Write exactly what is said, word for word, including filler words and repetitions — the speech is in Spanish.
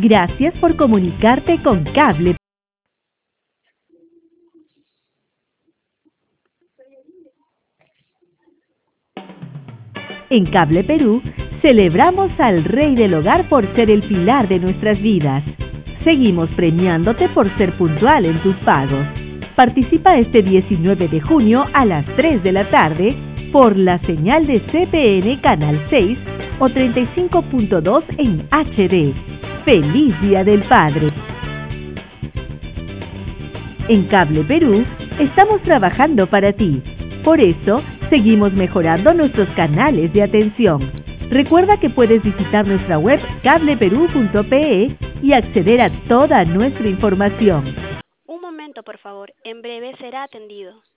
Gracias por comunicarte con Cable. En Cable Perú, celebramos al Rey del Hogar por ser el pilar de nuestras vidas. Seguimos premiándote por ser puntual en tus pagos. Participa este diecinueve de junio a las tres de la tarde por la señal de C P N Canal seis o treinta y cinco punto dos en H D. ¡Feliz Día del Padre! En Cable Perú, estamos trabajando para ti. Por eso, seguimos mejorando nuestros canales de atención. Recuerda que puedes visitar nuestra web cable perú punto pe y acceder a toda nuestra información. Un momento, por favor. En breve será atendido.